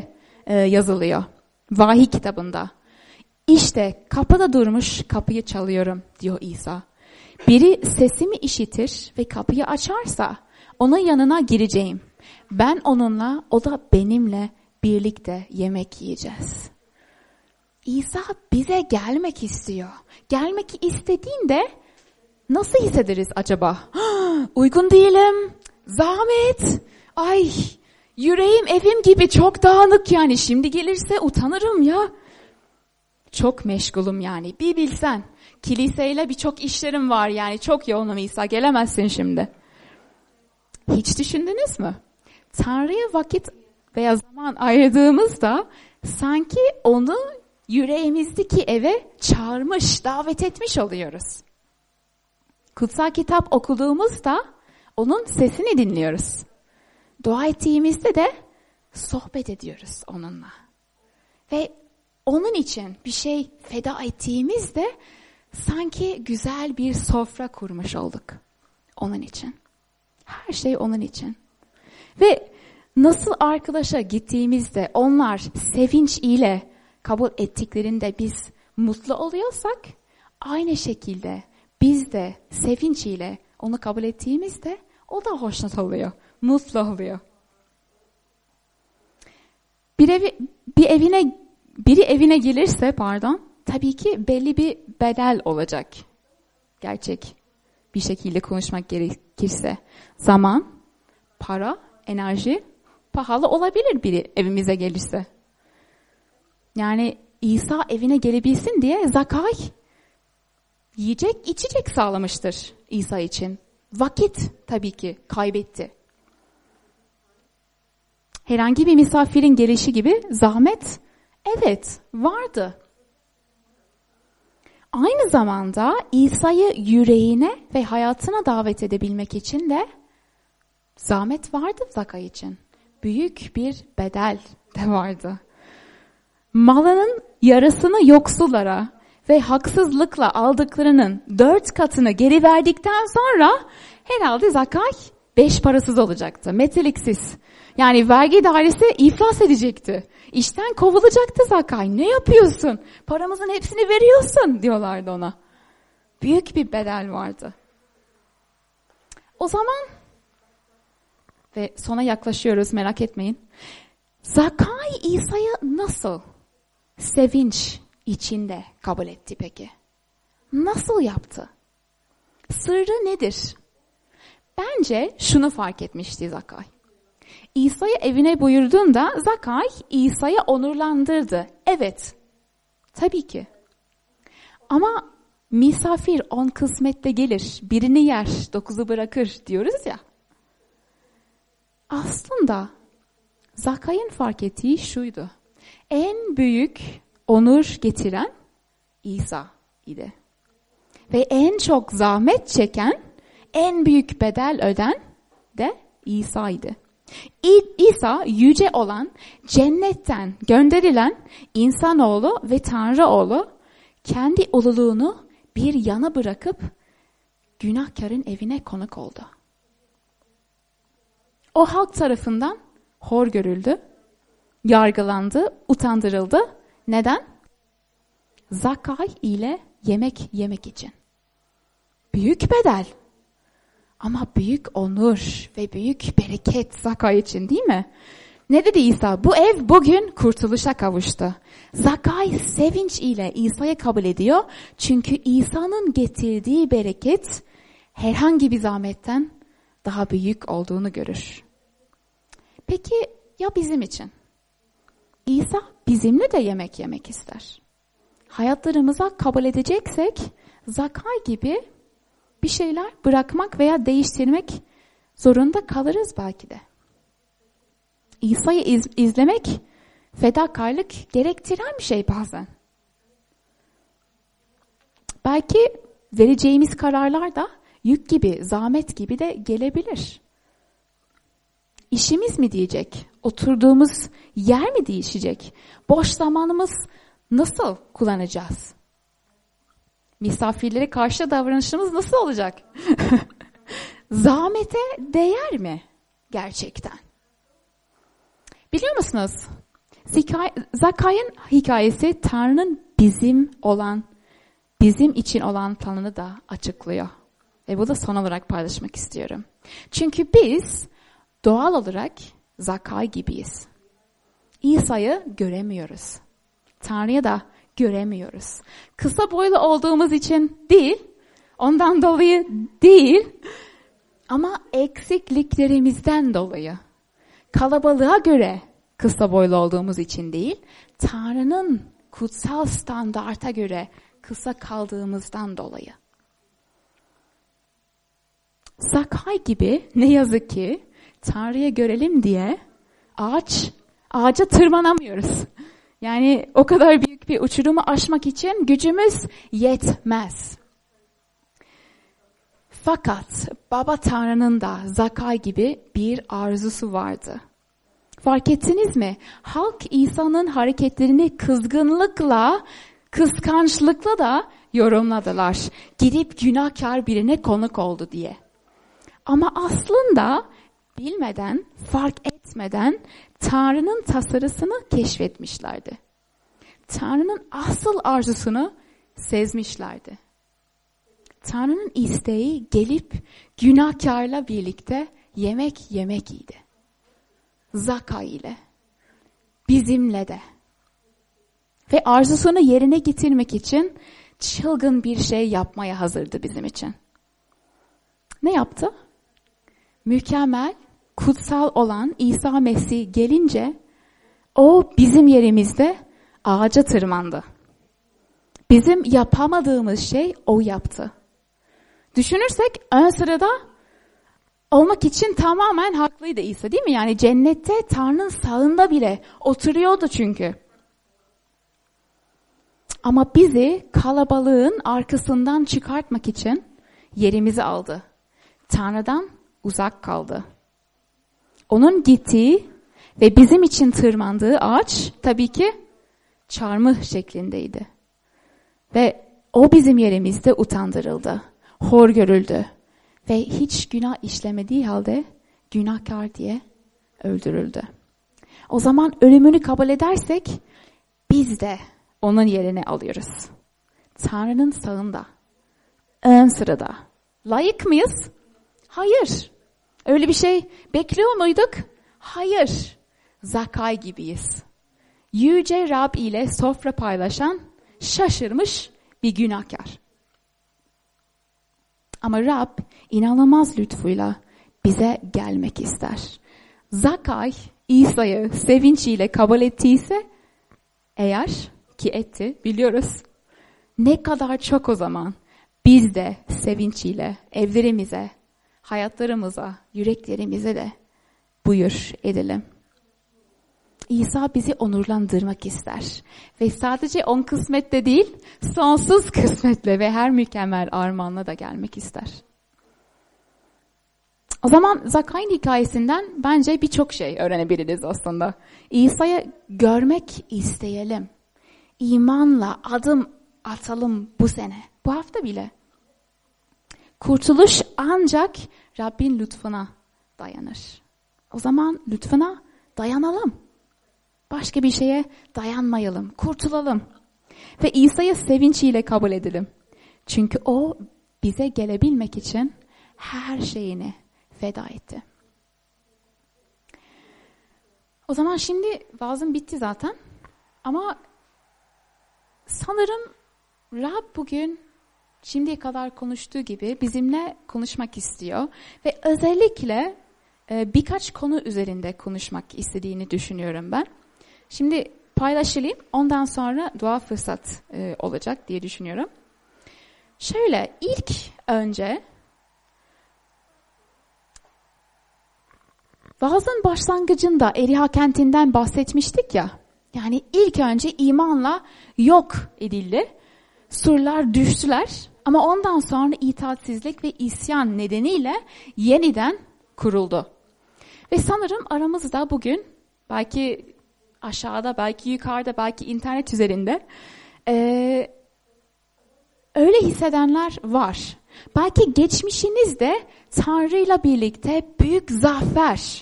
yazılıyor. Vahiy kitabında. İşte kapıda durmuş kapıyı çalıyorum diyor İsa. Biri sesimi işitir ve kapıyı açarsa onun yanına gireceğim. Ben onunla, o da benimle birlikte yemek yiyeceğiz. İsa bize gelmek istiyor. Gelmek istediğinde nasıl hissederiz acaba? Uygun değilim, zahmet, ay yüreğim evim gibi çok dağınık yani şimdi gelirse utanırım ya. Çok meşgulum yani bir bilsen. Kiliseyle birçok işlerim var yani çok yoğunum İsa gelemezsin şimdi. Hiç düşündünüz mü? Tanrı'ya vakit veya zaman ayırdığımızda sanki onu yüreğimizdeki eve çağırmış, davet etmiş oluyoruz. Kutsal kitap okuduğumuzda onun sesini dinliyoruz. Dua ettiğimizde de sohbet ediyoruz onunla. Ve onun için bir şey feda ettiğimizde sanki güzel bir sofra kurmuş olduk. Onun için. Her şey onun için. Ve nasıl arkadaşa gittiğimizde onlar sevinç ile kabul ettiklerinde biz mutlu oluyorsak, aynı şekilde biz de sevinç ile onu kabul ettiğimizde o da hoşnut oluyor, mutlu oluyor. Biri evine gelirse tabii ki belli bir bedel olacak. Gerçek bir şekilde konuşmak gerekirse. Zaman, para, enerji pahalı olabilir biri evimize gelirse. Yani İsa evine gelebilsin diye Zakay yiyecek, içecek sağlamıştır İsa için. Vakit tabii ki kaybetti. Herhangi bir misafirin gelişi gibi zahmet, evet, vardı. Aynı zamanda İsa'yı yüreğine ve hayatına davet edebilmek için de zahmet vardı Zakay için. Büyük bir bedel de vardı. Malının yarısını yoksullara ve haksızlıkla aldıklarının 4 katını geri verdikten sonra herhalde Zakay 5 parasız olacaktı, meteliksiz. Yani vergi dairesi iflas edecekti. İşten kovulacaktı Zakay. Ne yapıyorsun? Paramızın hepsini veriyorsun diyorlardı ona. Büyük bir bedel vardı. O zaman ve sona yaklaşıyoruz merak etmeyin. Zakay İsa'yı nasıl sevinç içinde kabul etti peki? Nasıl yaptı? Sırrı nedir? Bence şunu fark etmişti Zakay. İsa'yı evine buyurduğunda Zakay İsa'yı onurlandırdı. Evet, tabii ki. Ama misafir 10 kısmette gelir, birini yer, 9'u bırakır diyoruz ya. Aslında Zakay'ın fark ettiği şuydu. En büyük onur getiren İsa idi. Ve en çok zahmet çeken, en büyük bedel öden de İsa'ydı. İsa yüce olan, cennetten gönderilen insanoğlu ve Tanrıoğlu kendi ululuğunu bir yana bırakıp günahkarın evine konuk oldu. O halk tarafından hor görüldü, yargılandı, utandırıldı. Neden? Zakay ile yemek için. Büyük bedel. Ama büyük onur ve büyük bereket Zakay için değil mi? Ne dedi İsa? Bu ev bugün kurtuluşa kavuştu. Zakay sevinç ile İsa'yı kabul ediyor. Çünkü İsa'nın getirdiği bereket herhangi bir zahmetten daha büyük olduğunu görür. Peki ya bizim için? İsa bizimle de yemek ister. Hayatlarımıza kabul edeceksek Zakay gibi bir şeyler bırakmak veya değiştirmek zorunda kalırız belki de. İsa'yı izlemek fedakarlık gerektiren bir şey bazen. Belki vereceğimiz kararlar da yük gibi, zahmet gibi de gelebilir. İşimiz mi diyecek? Oturduğumuz yer mi değişecek? Boş zamanımız nasıl kullanacağız? Misafirlere karşı davranışımız nasıl olacak? Zahmete değer mi gerçekten? Biliyor musunuz? Zakkay'ın hikayesi Tanrı'nın bizim için olan planını da açıklıyor. Ve bunu da son olarak paylaşmak istiyorum. Çünkü biz doğal olarak Zakkay gibiyiz. İsa'yı göremiyoruz. Tanrı'yı da göremiyoruz. Kısa boylu olduğumuz için değil, ondan dolayı değil, ama eksikliklerimizden dolayı. Kalabalığa göre kısa boylu olduğumuz için değil, Tanrı'nın kutsal standarta göre kısa kaldığımızdan dolayı. Zakkay gibi ne yazık ki Tanrı'yı görelim diye ağaca tırmanamıyoruz. Yani o kadar büyük bir uçurumu aşmak için gücümüz yetmez. Fakat Baba Tanrı'nın da Zakkay gibi bir arzusu vardı. Fark ettiniz mi? Halk İsa'nın hareketlerini kızgınlıkla, kıskançlıkla da yorumladılar. Gidip günahkar birine konuk oldu diye. Ama aslında bilmeden, fark etmeden Tanrı'nın tasarısını keşfetmişlerdi. Tanrı'nın asıl arzusunu sezmişlerdi. Tanrı'nın isteği gelip günahkarla birlikte yemek yemekiydi. Zakkay ile, bizimle de. Ve arzusunu yerine getirmek için çılgın bir şey yapmaya hazırdı bizim için. Ne yaptı? Mükemmel, kutsal olan İsa Mesih gelince o bizim yerimizde ağaca tırmandı. Bizim yapamadığımız şey o yaptı. Düşünürsek ön sırada olmak için tamamen haklıydı İsa, değil mi? Yani cennette Tanrı'nın sağında bile oturuyordu çünkü. Ama bizi kalabalığın arkasından çıkartmak için yerimizi aldı. Tanrı'dan uzak kaldı. Onun gittiği ve bizim için tırmandığı ağaç tabii ki çarmıh şeklindeydi. Ve o bizim yerimizde utandırıldı, hor görüldü ve hiç günah işlemediği halde günahkar diye öldürüldü. O zaman ölümünü kabul edersek biz de onun yerini alıyoruz. Tanrı'nın sağında, ön sırada. Layık mıyız? Hayır. Öyle bir şey bekliyor muyduk? Hayır. Zakkay gibiyiz. Yüce Rab ile sofra paylaşan şaşırmış bir günahkar. Ama Rab inanılmaz lütfuyla bize gelmek ister. Zakkay İsa'yı sevinciyle kabul ettiyse, eğer ki etti, biliyoruz. Ne kadar çok o zaman biz de sevinçle evlerimize, hayatlarımıza, yüreklerimize de buyur edelim. İsa bizi onurlandırmak ister. Ve sadece 10 kısmette değil, sonsuz kısmetle ve her mükemmel armağanla da gelmek ister. O zaman Zakkay'ın hikayesinden bence birçok şey öğrenebiliriz aslında. İsa'yı görmek isteyelim. İmanla adım atalım bu sene, bu hafta bile. Kurtuluş ancak Rabbin lütfuna dayanır. O zaman lütfuna dayanalım. Başka bir şeye dayanmayalım, kurtulalım. Ve İsa'yı sevinçle kabul edelim. Çünkü o bize gelebilmek için her şeyini feda etti. O zaman şimdi vaazım bitti zaten. Ama sanırım Rab bugün şimdiye kadar konuştuğu gibi bizimle konuşmak istiyor. Ve özellikle birkaç konu üzerinde konuşmak istediğini düşünüyorum ben. Şimdi paylaşayım, ondan sonra dua fırsat olacak diye düşünüyorum. Şöyle, ilk önce vaazın başlangıcında Eriha kentinden bahsetmiştik ya. Yani ilk önce imanla yok edildi. Surlar düştüler ama ondan sonra itaatsizlik ve isyan nedeniyle yeniden kuruldu. Ve sanırım aramızda bugün belki aşağıda, belki yukarıda, belki internet üzerinde öyle hissedenler var. Belki geçmişinizde Tanrı'yla birlikte büyük zafer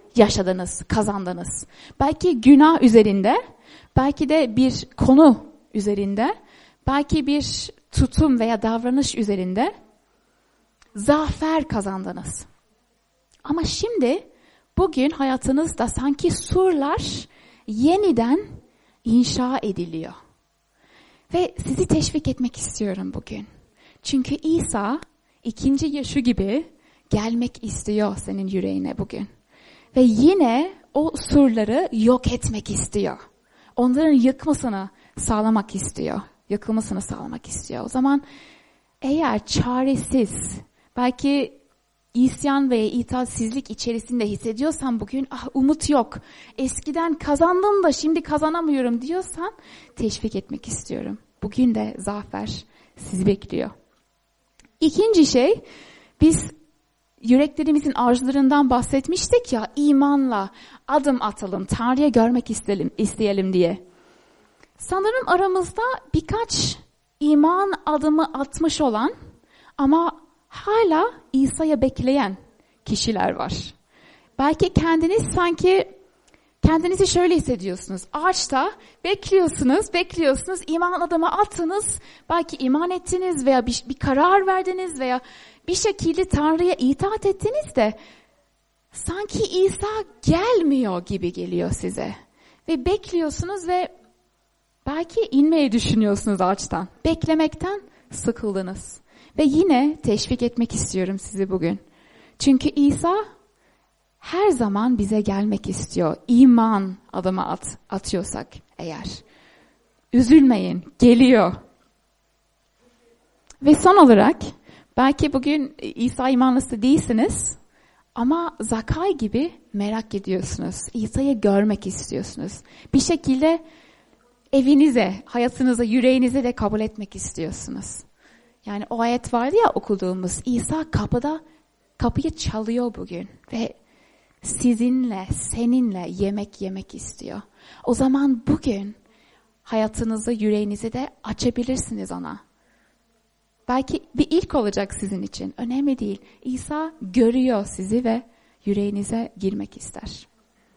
yaşadınız, kazandınız. Belki günah üzerinde, belki de bir konu üzerinde, belki bir tutum veya davranış üzerinde zafer kazandınız. Ama şimdi bugün hayatınızda sanki surlar yeniden inşa ediliyor. Ve sizi teşvik etmek istiyorum bugün. Çünkü İsa ikinci yaşı gibi gelmek istiyor senin yüreğine bugün. Ve yine o surları yok etmek istiyor. Onların yıkılmasını sağlamak istiyor. O zaman eğer çaresiz, belki isyan veya itaatsizlik içerisinde hissediyorsan bugün umut yok. Eskiden kazandım da şimdi kazanamıyorum diyorsan teşvik etmek istiyorum. Bugün de zafer sizi bekliyor. İkinci şey, biz yüreklerimizin arzularından bahsetmiştik ya, imanla adım atalım, Tanrı'ya görmek isteyelim diye. Sanırım aramızda birkaç iman adımı atmış olan ama hala İsa'ya bekleyen kişiler var. Belki kendinizi şöyle hissediyorsunuz. Ağaçta bekliyorsunuz, iman adımı attınız, belki iman ettiniz veya bir karar verdiniz veya bir şekilde Tanrı'ya itaat ettiniz de sanki İsa gelmiyor gibi geliyor size. Ve bekliyorsunuz ve belki inmeyi düşünüyorsunuz ağaçtan. Beklemekten sıkıldınız. Ve yine teşvik etmek istiyorum sizi bugün. Çünkü İsa her zaman bize gelmek istiyor. İman adımı atıyorsak eğer. Üzülmeyin, geliyor. Ve son olarak belki bugün İsa imanlısı değilsiniz ama Zakay gibi merak ediyorsunuz. İsa'yı görmek istiyorsunuz. Bir şekilde evinize, hayatınıza, yüreğinize de kabul etmek istiyorsunuz. Yani o ayet vardı ya okuduğumuz, İsa kapıyı çalıyor bugün ve seninle yemek istiyor. O zaman bugün hayatınızı, yüreğinizi de açabilirsiniz ona. Belki bir ilk olacak sizin için. Önemli değil. İsa görüyor sizi ve yüreğinize girmek ister.